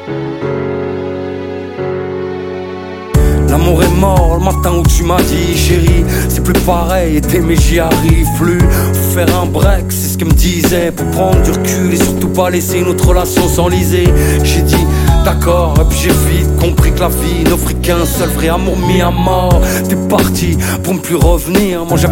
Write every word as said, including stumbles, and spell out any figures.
L'amour est mort le matin où tu m'as dit chérie, c'est plus pareil et t'aimer j'y arrive plus. Faut faire un break, c'est ce que me disait, pour prendre du recul et surtout pas laisser notre relation s'enliser. J'ai dit d'accord et puis j'ai vite compris que la vie n'offrit qu'un seul vrai amour mis à mort. T'es parti pour ne plus revenir, moi j'avais